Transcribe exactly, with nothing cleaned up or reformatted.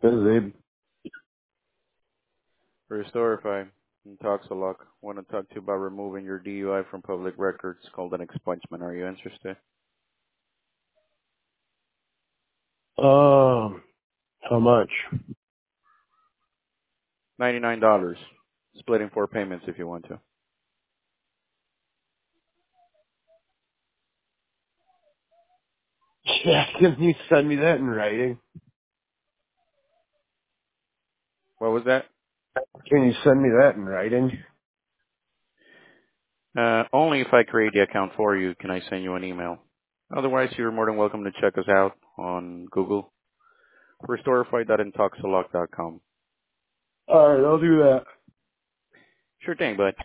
This is Abe. Restorify and Toxalock. Want to talk to you about removing your D U I from public records called an expungement. Are you interested? Um, how much? ninety-nine dollars. Split in four payments if you want to. Yeah, can you send me that in writing? What was that? Can you send me that in writing? Uh, only if I create the account for you can I send you an email. Otherwise, you're more than welcome to check us out on Google. Restorify dot intoxalock dot com. Alright, I'll do that. Sure thing, bud.